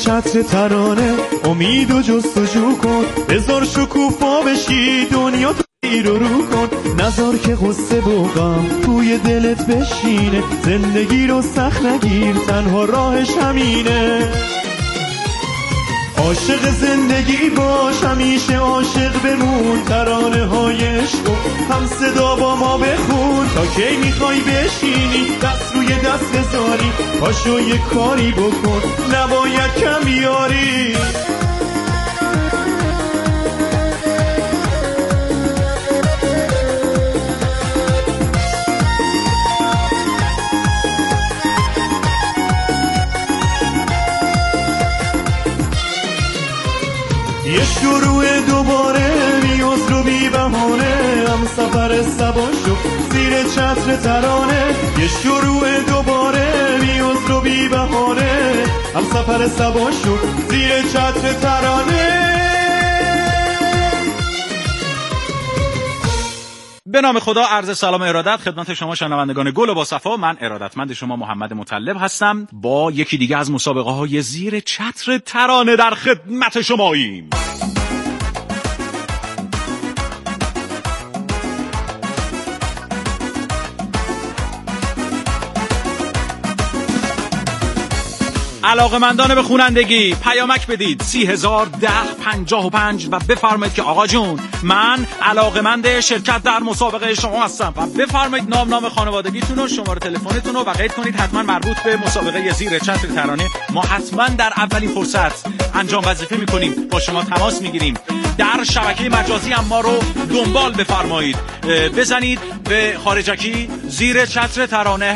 چتر ترانه امید و جستجو کن، بذار شکوفا بشی دنیا تو رو کن، نذار که غصه و غم توی دلت بشینه، زندگی رو سخت نگیر تنها راهش همینه. عاشق زندگی باش همیشه عاشق بمون، ترانه های عشق هم صدا با ما بخون، تا کی میخوای بشینی دست روی دست بذاری، پاشو یه کاری بکن نباید کم بیاری. یه شروع دوباره بیوز رو بی بهانه، هم سفر سبا شو زیر چتر ترانه. یه شروع دوباره بیوز رو بی بهانه، هم سفر سبا شو زیر چتر ترانه. به نام خدا، عرض سلام و ارادت خدمت شما شنوندگان گل و با صفا. من ارادتمند شما محمد مطلب هستم با یکی دیگه از مسابقه های زیر چتر ترانه در خدمت شماییم. علاقه‌مندان به خوانندگی پیامک بدید 301055 و بفرمایید که آقا جون من علاقه‌مند شرکت در مسابقه شما هستم و بفرمایید نام خانوادگیتون و شماره تلفنتون رو و قید کنید حتما مربوط به مسابقه زیر چتر ترانه. ما حتما در اولین فرصت انجام وظیفه می‌کنیم، با شما تماس می‌گیریم. در شبکه مجازی هم ما رو دنبال بفرمایید، بزنید به خارجکی زیر چتر ترانه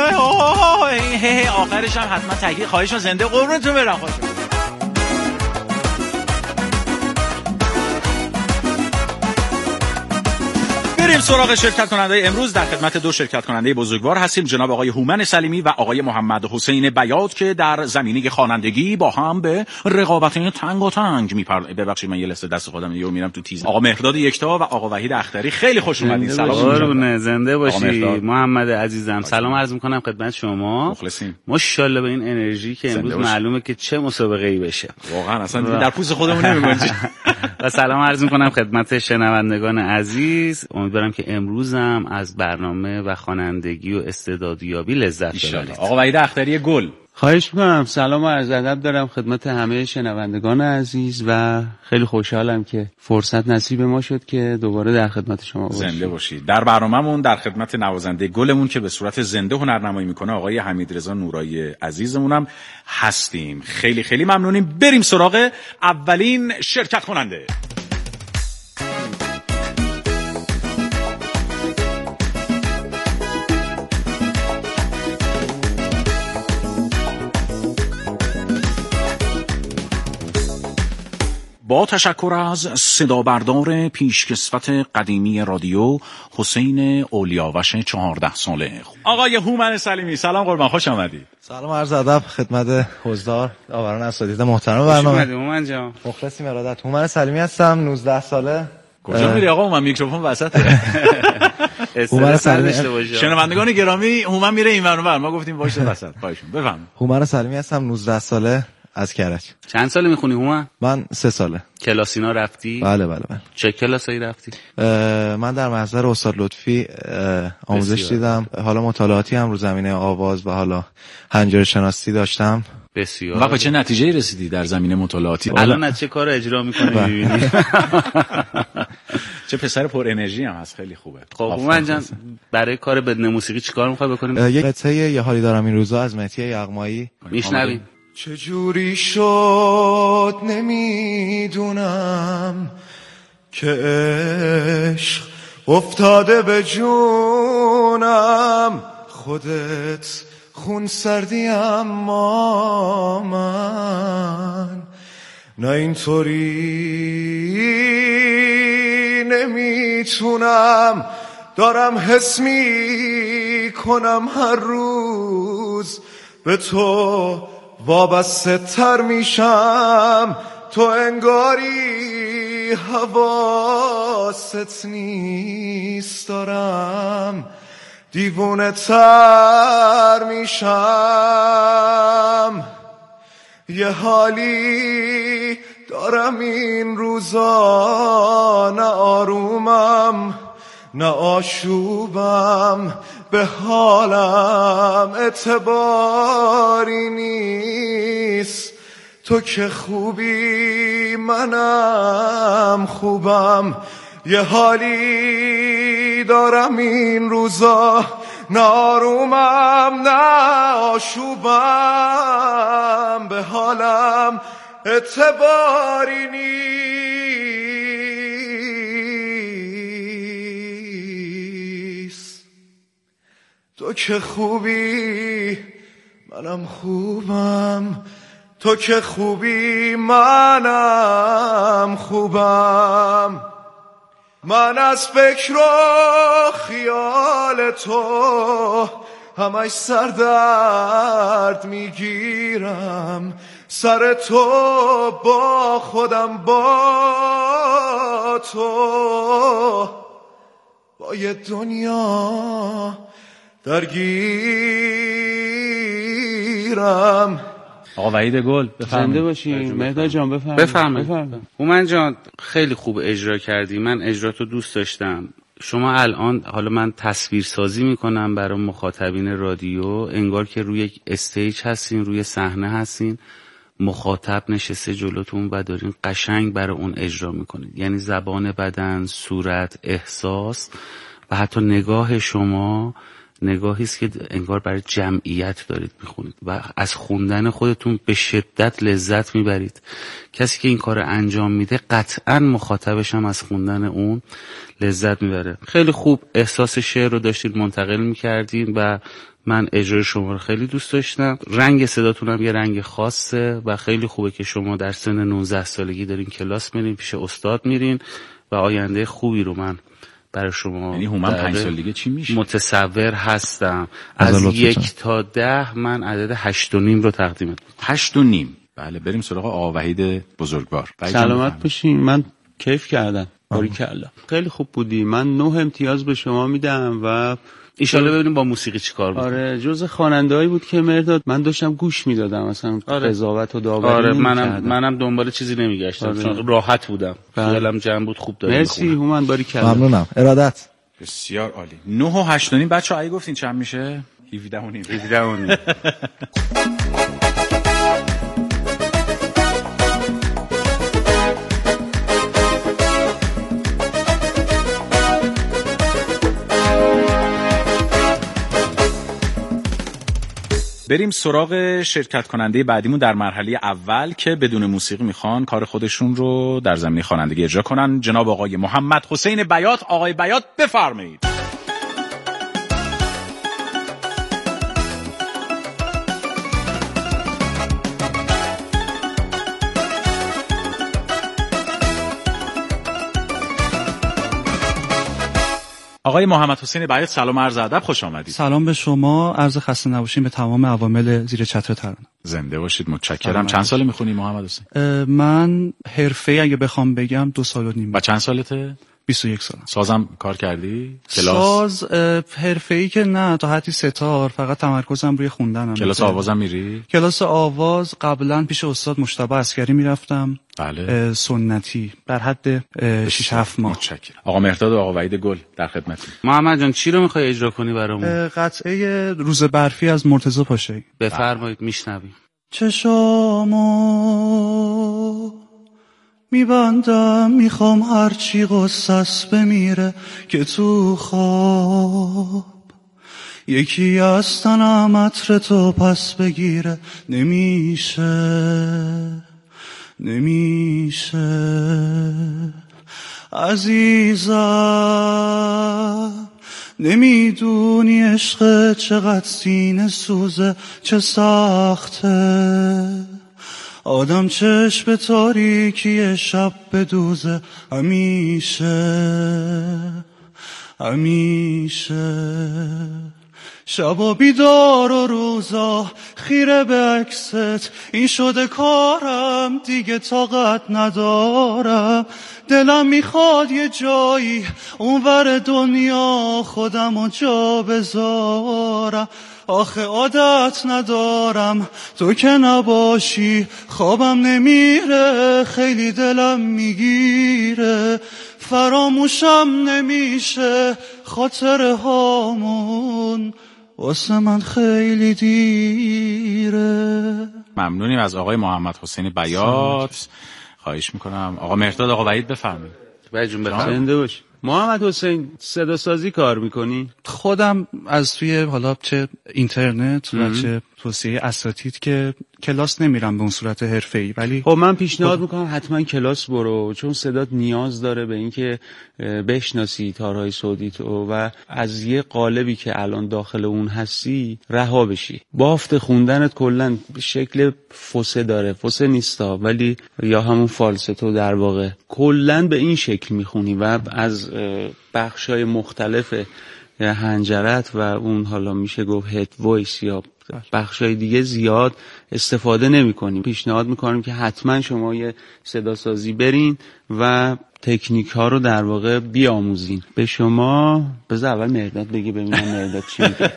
آخرش هم حتما تگید خواهشون زنده قربونتون برم. خوش بریم سراغ شرکت کننده امروز. در خدمت دو شرکت کننده بزرگوار هستیم، جناب آقای هومن سلیمی و آقای محمد حسین بیات که در زمینه خوانندگی با هم به رقابت تنگاتنگ ببخشید من یه لحظه دست خودم دیگه میرم تو تیز. آقا مهرداد یکتا و آقا وحید اختری خیلی خوش اومدید. سلام. زنده باشی محمد عزیزم. سلام عرض می‌کنم خدمت شما. مخلصیم. ماشاءالله به این انرژی که امروز معلومه که چه مسابقه‌ای بشه. واقعا اصلا در پوست خودمون نمی‌گنجیم. و سلام عرض می‌کنم خدمت شنوندگان عزیز. امیدوارم که امروزم از برنامه و خوانندگی و استعدادیابی لذت ببرید. آقا وحید اختری گل. خواهش میکنم. سلام و عرض ادب دارم خدمت همه شنوندگان عزیز و خیلی خوشحالم که فرصت نصیب ما شد که دوباره در خدمت شما باشیم. زنده باشید. در برنامه‌مون در خدمت نوازنده گلمون که به صورت زنده هنرنمایی میکنه آقای حمیدرضا نورایی عزیزمونم هستیم. خیلی خیلی ممنونیم. بریم سراغ اولین شرکت کننده. با تشکر از صدا بردار پیشکسوت قدیمی رادیو حسین اولیاوش 14 ساله آقای هومن سلیمی. سلام قربان، خوش آمدید. سلام عرض ادب خدمت حضار داوران اساتید محترم برنامه. خوش هومن جان. مخلصیم ارادت. هومن سلیمی هستم، 19 ساله. کجا میری آقا؟ من میکروفون وسطه. هومن سلیمی. شنوندگان گرامی، هومن میره اینور اونور، ما گفتیم وایس وسط. خواهشون بفهم. هومن سلیمی هستم، 19 ساله، از کرج. چند ساله میخونی هومن؟ من 3 ساله. کلاسینا رفتی؟ بله. چه کلاسایی رفتی؟ من در محضر استاد لطفی آموزش دیدم، حالا مطالعاتی هم رو زمینه آواز و حالا حنجره شناسی داشتم. بسیار. و به چه نتیجه‌ای رسیدی در زمینه مطالعاتی؟ الان چه کار اجرا می‌کنی می‌بینی؟ چه پسر پر انرژی هم هست، خیلی خوبه. خب هومن جان، برای کار بدون موسیقی چیکار می‌خوای بکنیم؟ یک قطعه یه حالی دارم این روزا از مهدی یغمایی میشنویم. چجوری شد نمیدونم که عشق افتاده به جونم، خودت خون سردی اما من نه اینطوری نمیتونم، دارم حس میکنم هر روز به تو وابسته تر میشم، تو انگاری حواست نیست، دارم دیوونه تر میشم. یه حالی دارم این روزا، نه آرومم نه آشوبم، به حالم اعتباری نیست. تو که خوبی منم خوبم، یه حالی دارم این روزا، نه آرومم نه آشوبم، به حالم اعتباری نیست. تو که خوبی منم خوبم، تو که خوبی منم خوبم. من از فکر و خیال تو همش سردرد میگیرم، سر تو با خودم با تو با یه دنیا درگیرم. آقا وحید گل زنده باشین. مهداد جان بفرمایید. هومن جان خیلی خوب اجرا کردی، من اجراتو دوست داشتم. شما الان، حالا من تصویرسازی میکنم برای مخاطبین رادیو، انگار که روی یک استیج هستین، روی صحنه هستین، مخاطب نشسته جلوتون و دارین قشنگ برای اون اجرا میکنید. یعنی زبان بدن، صورت، احساس و حتی نگاه شما نگاهی است که انگار برای جمعیت دارید میخونید و از خوندن خودتون به شدت لذت میبرید. کسی که این کار انجام میده قطعا مخاطبش هم از خوندن اون لذت میبره. خیلی خوب احساس شعر رو داشتید منتقل میکردین و من اجرای شما رو خیلی دوست داشتم. رنگ صداتون هم یه رنگ خاصه و خیلی خوبه که شما در سن 19 سالگی دارین کلاس میرین، پیش استاد میرین و آینده خوبی رو من برای شما، یعنی هومن 5 سال دیگه چی میشه؟ متصور هستم. از 1 تا 10 من عدد 8.5 رو تقدیمت میکنم. 8.5. بله بریم سراغ آقا وحید بزرگوار. سلامت باشین. من کیف کردم. باریکلا خیلی خوب بودی. من 9 امتیاز به شما میدم و ایشالا ببینیم با موسیقی چیکار می‌کنی. آره جزء خواننده‌ای بود که مرداد من داشتم گوش میدادم، مثلا قضاوت و داوری. آره منم دنبال چیزی نمیگشتم چون راحت بودم، خیالم جمع بود، خوب دارم. مرسی هومن، باریکلا. ممنونم. ارادت. بسیار عالی. 9 و 8.5. بچه‌ها اگه گفتین چند میشه؟ 17.5. بریم سراغ شرکت کننده بعدیمون در مرحله اول که بدون موسیقی میخوان کار خودشون رو در زمینه خوانندگی اجرا کنن. جناب آقای محمد حسین بیات. آقای بیات بفرمایید. آقای محمد حسین بیات سلام عرض ادب، خوش آمدید. سلام به شما، عرض خسته نباشین به تمام عوامل زیر چتر ترانه. زنده باشید، متشکرم. چند ساله میخونی محمد حسین؟ من حرفه‌ای اگه بخوام بگم 2.5 سال. و چند سالته؟ 21 سالم. سازم کار کردی؟ کلاس؟ ساز حرفه‌ای که نه، تا حدی ستار، فقط تمرکزم روی خوندنم. کلاس آوازم میری؟ کلاس آواز قبلا پیش استاد مجتبی عسکری میرفتم. بله. سنتی در حد 6-7 ماه. متشکرم. آقا مهرداد و آقا وحید گل در خدمتتون. محمد جان چی رو میخوای اجرا کنی برامون؟ قطعه روز برفی از مرتضی پاشایی. بفرمایید، میشنویم. چشامو میبندم، میخوام هرچی قصص بمیره که تو خواب یکی از تنم عطر تو پس بگیره. نمیشه عزیزم، نمیدونی عشق چقدر سینه سوزه، چه سخته آدم چشم به تاریکی شب بدوزه. همیشه شب بیدار و روزا خیره به عکست، این شده کارم دیگه طاقت ندارم. دلم میخواد یه جایی اونور دنیا خودمو جا بذارم، آخه عادت ندارم تو که نباشی خوابم نمیره، خیلی دلم میگیره، فراموشم نمیشه خاطره هامون، واسه من خیلی دیره. ممنونیم از آقای محمد حسین بیات. خواهش میکنم آقا مهرداد، آقا وحید بفرمایید. وحید جون بفرمایید. زنده باش. محمد حسین صدا سازی کار میکنی؟ خودم از توی حالا چه اینترنت و چه توصیه اساتید که کلاس نمیرم به اون صورت حرفه‌ای، ولی خب من پیشنهاد میکنم حتما کلاس برو، چون صدات نیاز داره به اینکه بشناسی تارهای صوتی تو و از یه قالبی که الان داخل اون هستی رها بشی. بافت خوندنت کلا شکل فوسه داره، فوسه نیستا ولی یا همون فالستو در واقع، کلا به این شکل میخونی و از بخشای مختلف حنجرت و اون حالا میشه گفت هد وایس یا بخشای دیگه زیاد استفاده نمی کنیم. پیشنهاد میکنیم که حتما شما یه صدا سازی برین و تکنیک ها رو در واقع بیاموزین. به شما بذار اول مهرداد بگی ببینم مهرداد چی میگه.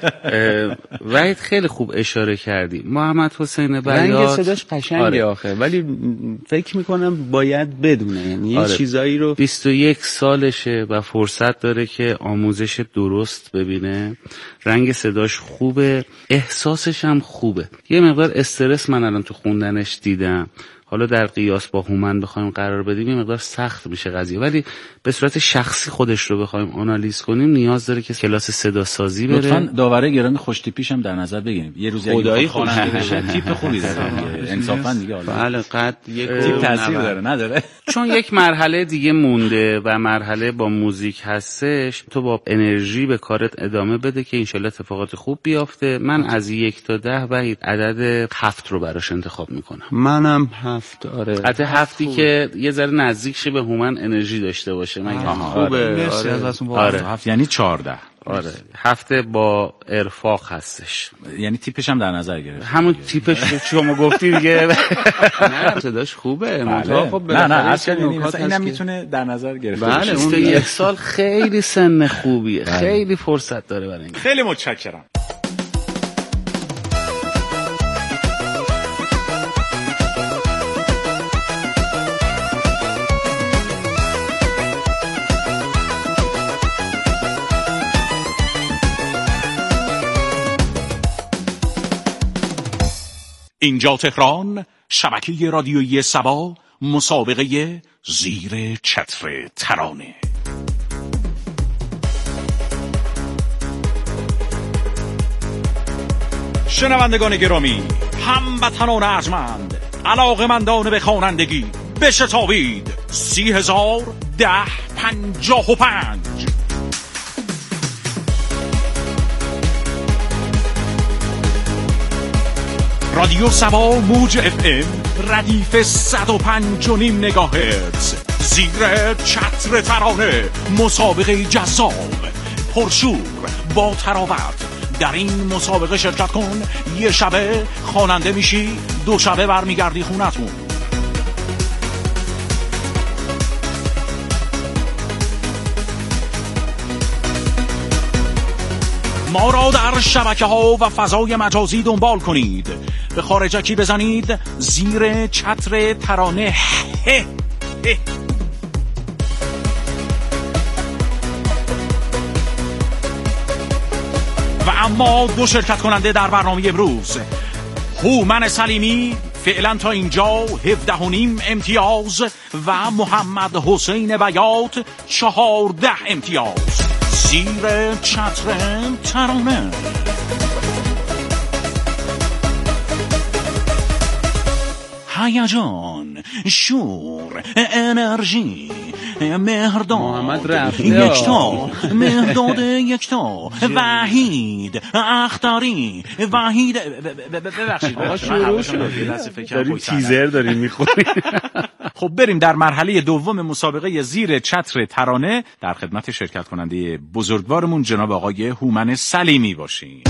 وحید خیلی خوب اشاره کردی. محمد حسین بیات رنگ صداش قشنگه آخه، ولی فکر میکنم باید بدونه، یعنی یه چیزایی رو 21 سالشه و فرصت داره که آموزش درست ببینه. رنگ صداش خوبه، احساسش هم خوبه. یه مقدار استرس من الان تو خوندنش دیدم، حالا در قیاس با هومن بخوایم قرار بدیم یه مقدار سخت میشه قضیه، ولی به صورت شخصی خودش رو بخوایم آنالیز کنیم نیاز داره که کلاس صدا سازی بره. لطفاً داوره گرامی خوش تیپیش هم در نظر بگیریم. یه روزی اگه خواننده بشه تیپ خوبی داره انصافا دیگه. بله قد یک تیپ تاثیر داره نداره؟ چون یک مرحله دیگه مونده و مرحله با موزیک هستش. تو با انرژی به کارت ادامه بده که انشالله اتفاقات خوب بیافته. من از 1 تا 10 وحید عدد 7 رو براش انتخاب میکنم. منم 7. آره عدد 7 که یه ذره نزدیک شه به هومن انرژی داشته باشه. من خوبه. آره 7 یعنی 14. آره 7 با ارفاق هستش، یعنی تیپش هم در نظر گرفت. همون تیپش شما گفتی دیگه. نه صداش خوبه. خب نه اصلا مثلا اینم میتونه در نظر گرفته باشه. اون 1 سال خیلی سن خوبیه، خیلی فرصت داره برای این. خیلی متشکرم. اینجا تهران، شبکه رادیویی سبا، مسابقه زیر چتر ترانه. شنوندگان گرامی، هموطنان ارجمند، علاقه‌مندان به خوانندگی، بشتابید 30,1055. رادیو سبا موج اف ام ردیف 105.5 مگاهرتز زیر چتر ترانه، مسابقه جذاب پرشور با تراوت. در این مسابقه شرکت کن، یه شبه خواننده میشی، 2 شبه برمیگردی خونتون. ما را در شبکه‌ها و فضای مجازی دنبال کنید. به خارجکی بزنید زیر چتر ترانه. و اما 2 شرکت کننده در برنامه امروز: هومن سلیمی فعلا تا اینجا 17.5 امتیاز و محمد حسین بیات 14 امتیاز زیر چتر ترانه. هیجان، شور، انرژی، مهرداد محمد رفته، مهرداد یکتا، وحید اختاری، وحید ببخشید آقا شروع شد. داریم تیزر داریم میخونیم. خب بریم در مرحله دوم مسابقه زیر چتر ترانه در خدمت شرکت کننده بزرگوارمون جناب آقای هومن سلیمی باشیم.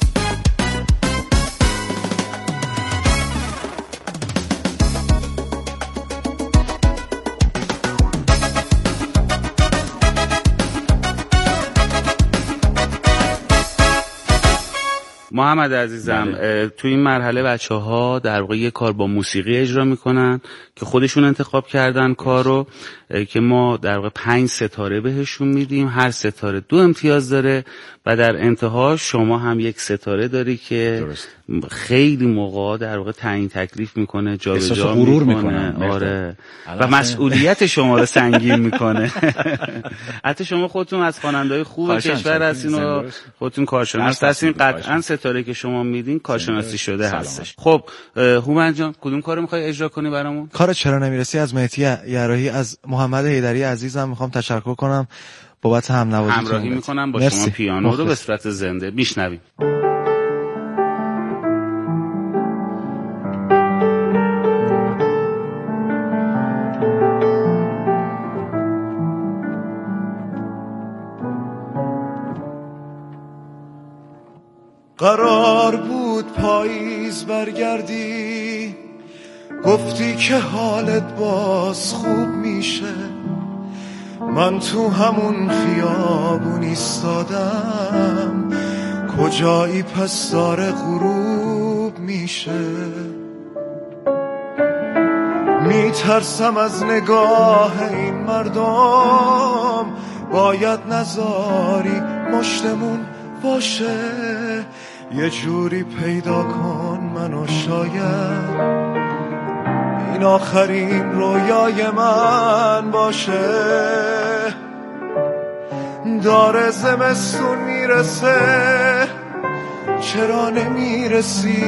محمد عزیزم، تو این مرحله بچه‌ها در واقع یه کار با موسیقی اجرا میکنن که خودشون انتخاب کردن کارو، که ما در واقع 5 ستاره بهشون میدیم، هر ستاره 2 امتیاز داره و در انتها شما هم 1 ستاره داری که خیلی موقع در واقع تعیین تکلیف میکنه، جابجا میکنه. آره. و مسئولیت شما رو سنگین میکنه. حتی شما خودتون از خواننده‌های خوب کشور هستین و خودتون کارشناس هستین، قطعاً ستاره که شما میدین کارشناسی شده هستش. خب هومن جان، کدوم کارو میخوای اجرا کنی برامون؟ کار چرا نمیرسی از مهدی یراحی. از محمد حیدری عزیزم میخوام تشکر کنم بابت همراهی میکنم با شما پیانو رو به صورت زنده میشنویم. قرار بود پاییز برگردی، گفتی که حالت باز خوب میشه. من تو همون خیابون ایستادم، کجایی پس داره غروب میشه. میترسم از نگاه این مردم، باید نذاری مشتمون باشه. یه جوری پیدا کن منو، شاید این آخرین رویای من باشه. داره زمستون میرسه، چرا نمیرسی؟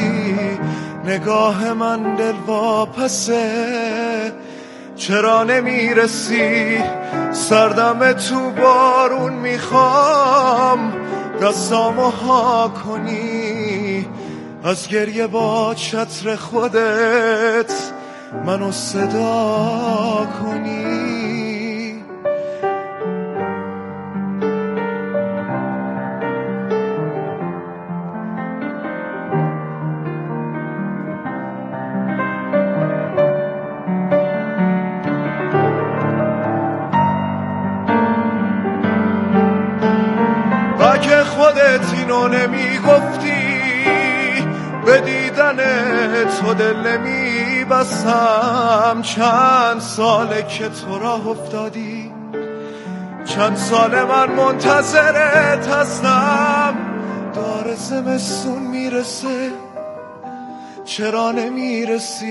نگاه من دلواپسه، چرا نمیرسی؟ سردم تو بارون میخوام، دستامو ها کنی. از گریه با چتر خودت منو صدا کنی. اگه خودت اینو نمیگفتی، به دیدن تو دل نمیبستم. چند ساله که تو راه افتادی، چند ساله من منتظرت هستم. داره زمستون میرسه، چرا نمیرسی؟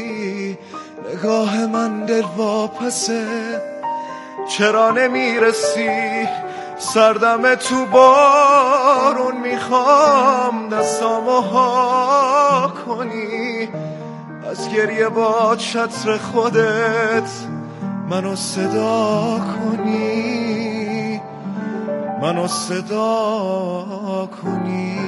نگاه من دلواپسه، چرا نمیرسی؟ سردم تو بارون میخوام، دستامو ها کنی. از گریه با چتر خودت منو صدا کنی، منو صدا کنی.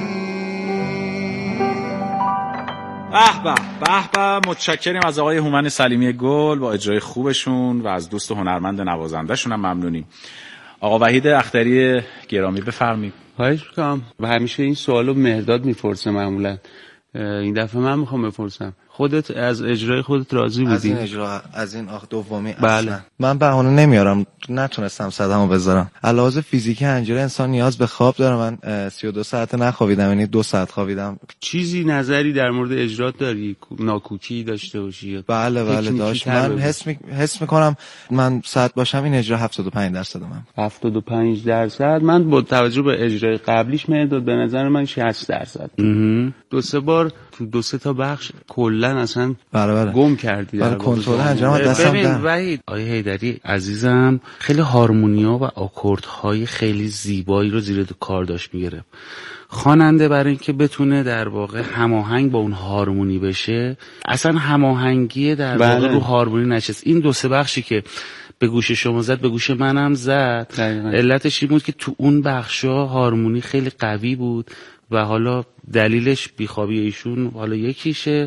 به متشکریم از آقای هومن سلیمی گل با اجرای خوبشون و از دوست هنرمند نوازنده‌شون هم ممنونیم. آقا وحید اختری گرامی بفرمایید. خواهش می‌کنم. و همیشه این سوالو مهرداد میپرسه معمولا، این دفعه من میخوام بپرسم. خودت از اجرای خودت راضی بودی؟ از این اجرا، از این دومی بله. اصلا من بهونه نمیارم، نتونستم صدمو بذارم. علاوه فیزیکی انجیر انسان نیاز به خواب داره. من 32 ساعت نخوابیدم، یعنی 2 ساعت خوابیدم. چیزی نظری در مورد اجرات داری؟ ناکوکی داشته باشی؟ بله داشت. من حس میکنم من ساعت باشم این اجرا 75% من. 75%. من با توجه به اجرای قبلیش میاد به نظر من 60%. 2-3 بار تو 2-3 تا بخش کلا اصلا گم کردی. برای کنترل انجام دستم ببین وحید، آیه حیدری عزیزم خیلی هارمونیا و آکوردهای خیلی زیبایی رو زیر کار داشت میگرفت. خواننده برای اینکه بتونه در واقع هماهنگ با اون هارمونی بشه، اصلا هماهنگی در واقع رو هارمونی نشست. این 2-3 بخشی که به گوش شما زد به گوش منم زد. علتش این بود که تو اون بخشا هارمونی خیلی قوی بود و حالا دلیلش بیخوابی ایشون حالا یکیشه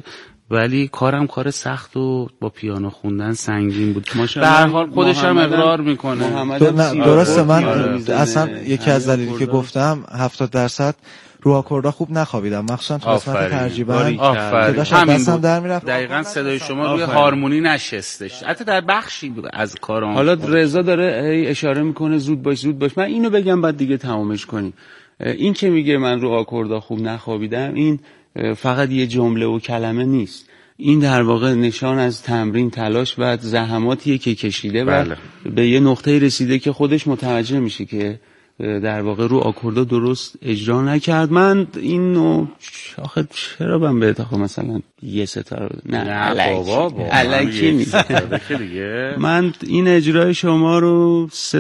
ولی کارم کار سخت و با پیانو خوندن سنگین بود. به هر حال خودش هم اقرار میکنه. درسته. من اصلا یکی از دلایلی که گفتم 70% رو آکوردا خوب نخوابیدم، مخصوصا تو قسمت ترجیباً که داشتم دستم در میرفت. دقیقاً صدای شما روی هارمونی نشستش، حتی در بخشی از کارم. حالا رضا داره اشاره میکنه زود باش. من اینو بگم بعد دیگه تمامش کنیم. این که میگه من رو آکوردا خوب نخوابیدم، این فقط یه جمله و کلمه نیست. این در واقع نشان از تمرین، تلاش و زحماتیه که کشیده و به یه نقطه رسیده که خودش متوجه میشه که در واقع رو آکوردا درست اجرا نکرد. من اینو آخه چرا من به اتاق مثلا یه ستاره نه بابا الکی نیست. من این اجرای شما رو 3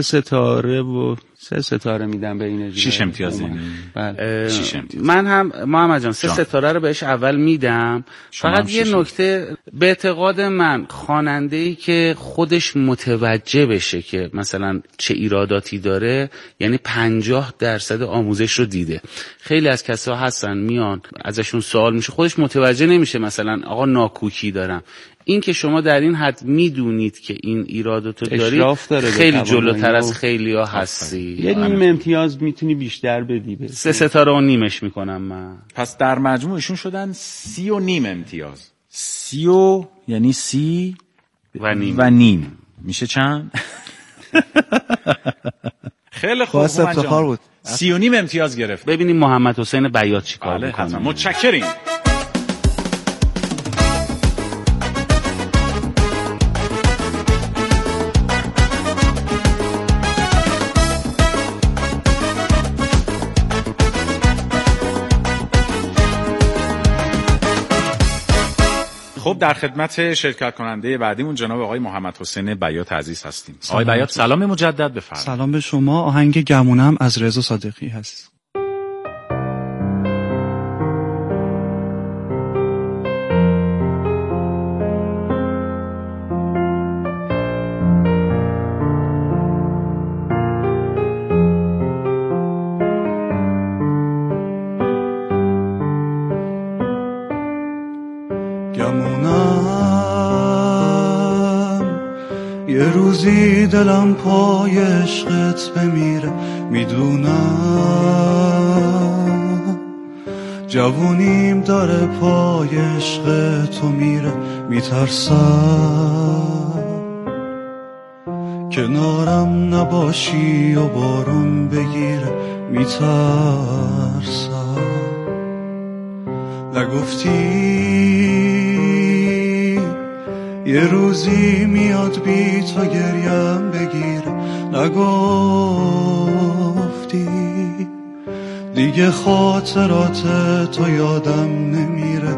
ستاره میدم به این اجرا. 6 امتیاز. بله 6 امتیاز. من هم محمد جان 3 ستاره رو بهش اول میدم. فقط یه نکته، به اعتقاد من خواننده‌ای که خودش متوجه بشه که مثلا چه ایراداتی داره، یعنی 50% آموزش رو دیده. خیلی از کسا هستن میان ازشون سوال میشه خودش متوجه نمیشه، مثلا آقا ناکوکی دارم. این که شما در این حد میدونید که این ایراداتو دارید خیلی جلوتر از خیلی‌ها هستی. یه نیم امتیاز میتونی بیشتر بدی. 3 ستاره و نیمش میکنم من. پس در مجموعشون شدن 30 و نیم امتیاز. 30 یعنی 30 و نیم میشه چند؟ خیلی خوب. افتخار بود. 30 و نیم امتیاز گرفت. ببینیم محمد حسین بیات چیکار میکنه. متشکریم. خب در خدمت شرکت کننده بعدیمون جناب آقای محمد حسین بیات عزیز هستیم. آقای بیات سلام مجدد بفرمایید. سلام به شما. آهنگ گمونم از رضا صادقی هست. یه روزی دلم پای عشقت بمیره، میدونم جوونیم داره پای عشق تو میره، میترسم کنارم نباشی و بارون بگیره، میترسم نگفتی یه روزی میاد بی تو گریم بگیر، نگفتی دیگه خاطرات تو یادم نمیره،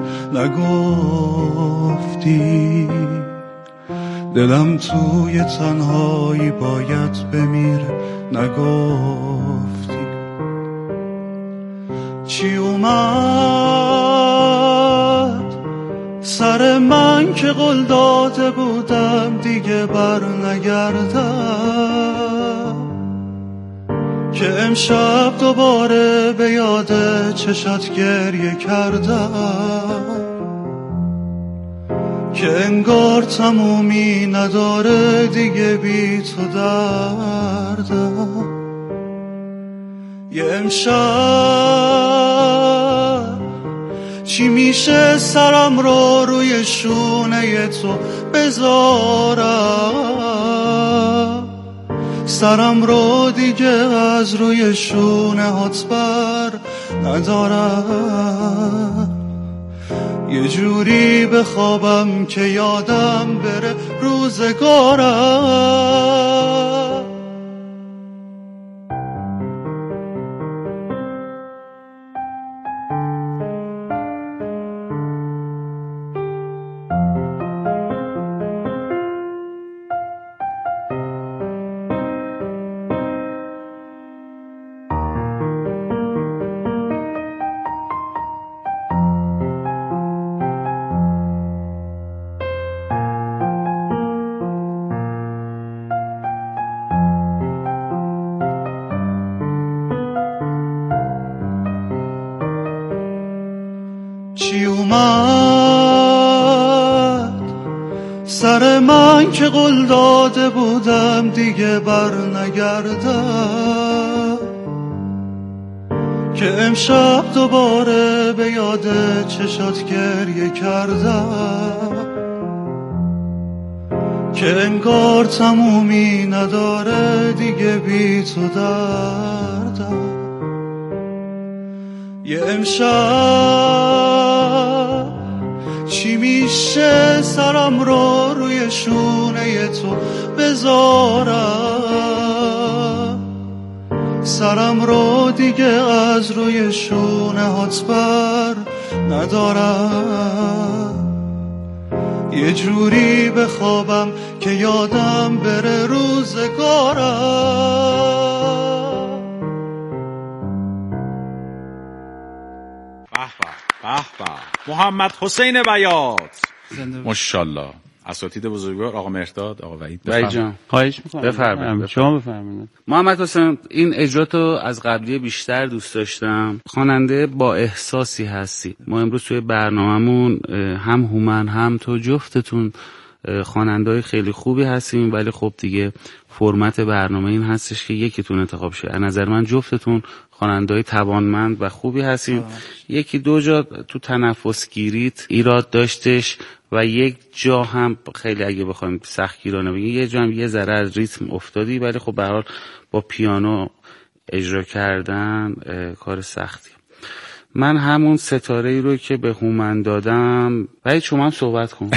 نگفتی دلم توی تنهایی باید بمیره، نگفتی چی اومد سر من که قول داده بودم دیگه بر نگردم، که امشب دوباره به یاد چشات گریه کردم، که انگار تمومی نداره دیگه بی تو دردم. یه امشب چی میشه سرم رو روی شونه تو بذارم، سرم رو دیگه از روی شونه هات بر ندارم، یه جوری بخوابم که یادم بره روزگارم. چی اومد سر من که قول داده بودم دیگه بر نگردم، که امشب دوباره به یاد چشات گریه کردم، که انگار تمومی نداره دیگه بی تو دردم. یه امشب چی میشه سرم رو روی شونه تو بذارم، سرم رو دیگه از روی شونه هات بر ندارم، یه جوری بخوابم که یادم بره روزگارم. به به محمد حسین بیات، ماشاءالله. اساتید بزرگوار آقا مهرداد، آقا وحید جان خواهش می‌کنم بفرمایید. شما بفرمایید. محمد حسین، این اجراتو از قبلی بیشتر دوست داشتم. خواننده با احساسی هستی. ما امروز توی برنامه‌مون هم هومن هم تو جفتتون خواننده‌های خیلی خوبی هستیم، ولی خب دیگه فرمت برنامه این هستش که یکیتون انتخاب شه. از نظر من جفتتون خواننده‌های توانمند و خوبی هستیم. یکی دو جا تو تنفس گیریت ایراد داشتش و یک جا هم خیلی اگه بخوایم سختگیرانه بگیم یه جا هم یه ذره از ریتم افتادی، ولی خب به هر حال با پیانو اجرا کردن کار سختی. من همون ستاره‌ای رو که به هومن دادم، ولی شما هم صحبت کن.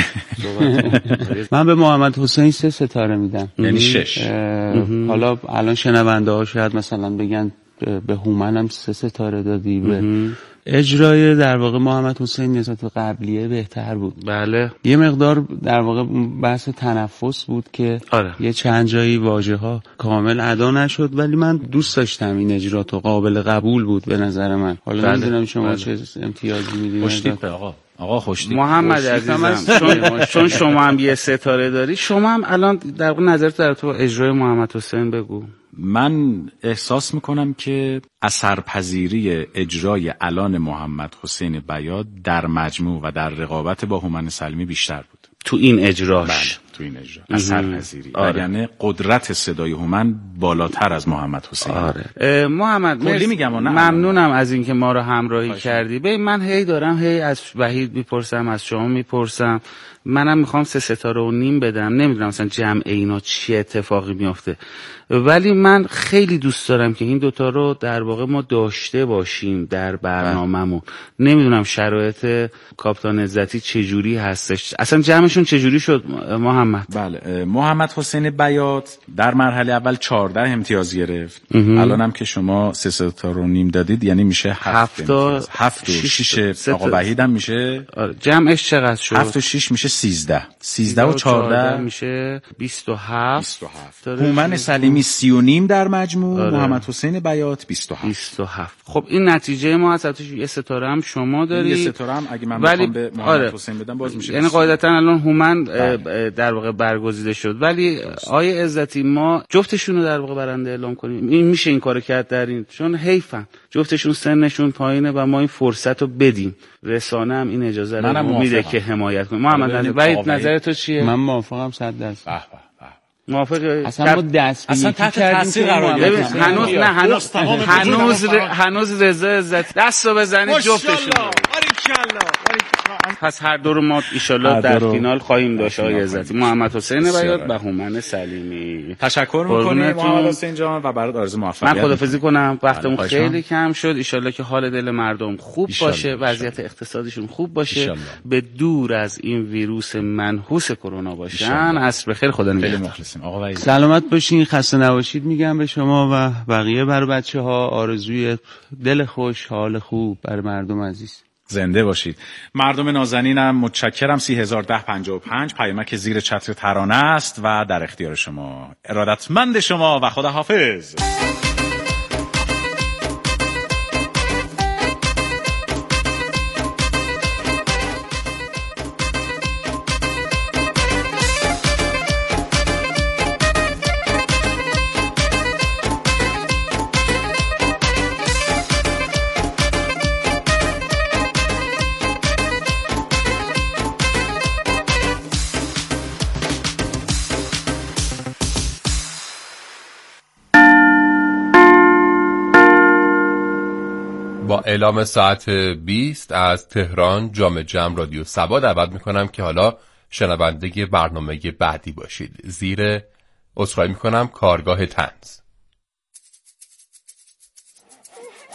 من به محمد حسین 3 ستاره میدم، یعنی 6. حالا الان شنونده ها شاید مثلا بگن به هومن هم 3 ستاره دادی. به اجرای در واقع محمد حسین نسبت به قبلیه بهتر بود. بله، یه مقدار در واقع بحث تنفس بود که یه چند جایی واژه ها کامل ادا نشد، ولی من دوست داشتم این اجرات و قابل قبول بود به نظر من. حالا نمیدونم شما چه امتیازی میدید. خوشتیپ آقا خوشتیپ. محمد عزیزم، چون شما هم یه ستاره داری، شما هم الان در واقع نظرت در تو اجرای محمد حسین بگو. من احساس میکنم که اثرپذیری اجرای الان محمد حسین بیات در مجموع و در رقابت با هومن سلیمی بیشتر بود تو این اجراش. بله، تو این اجرا اثرپذیری. یعنی قدرت صدای هومن بالاتر از محمد حسین. محمد کلی میگم ممنونم از اینکه ما رو همراهی کردی. ببین من هی دارم از وحید میپرسم، از شما میپرسم، منم میخوام 3.5 ستاره بدم. نمیدونم مثلا جمع اینا چی اتفاقی میافته، ولی من خیلی دوست دارم که این دوتا رو در واقع ما داشته باشیم در برنامه‌مون. نمیدونم شرایط کاپیتان عزتی چجوری هستش، اصلا جمعشون چجوری شد محمد؟ بله، محمد حسین بیات در مرحله اول 14 امتیاز گرفت. الان هم که شما 3.5 ستاره دادید یعنی میشه 7 و 6. آقا وحید هم میشه جمعش چقدر شد؟ 7 و 6 میشه 13 و 14 میشه 27. هومن سلیمی 30.5 در مجموع. محمد حسین بیات 27. خب این نتیجه ما هست. یه ستاره هم شما داری، یه ستاره هم اگه من بخوام به محمد حسین بدم باز میشه. یعنی قاعدتا الان هومن در واقع برگزیده شد، ولی آیه عزتی ما جفتشون رو در واقع برنده اعلام کنیم. این میشه این کارو کرد در این، چون حیفن جفتشون سنشون پایینه و ما این فرصت رو بدیم. رسانه هم این اجازه رو میده که حمایت کنه. محمد وحید نظر تو چیه؟ من موافقم 100%. موافقه؟ اصلا ما اصلا تحت تاثیر قرار گرفتیم. هنوز رضا عزتی دستو بزنید جفتشون. پس هر دو رو ما ایشالله در فینال خواهیم داشت. آقای عزتی، محمد حسین بیات و هومن سلیمی. تشکر می‌کنیم محمد حسین جان و برات آرزو موفقیت. من خداحافظی کنم، وقتمون خیلی کم شد. ایشالله که حال دل مردم خوب باشه، وضعیت اقتصادیشون خوب باشه، به دور از این ویروس منحوس کرونا باشن. عصر بخیر، خدا نگهدار. سلامت باشین، خسته نباشید میگم به شما و بقیه بر بچه‌ها. آرزوی دل خوش، حال خوب بر مردم عزیز. زنده باشید. مردم نازنینم متشکرم. 301055 پیامک زیر چتر ترانه است و در اختیار شما. ارادتمند شما و خداحافظ. با اعلام ساعت 20 از تهران جام جم رادیو سبا دعوت میکنم که حالا شنونده برنامه بعدی باشید. زیر عذرخواهی میکنم کارگاه طنز.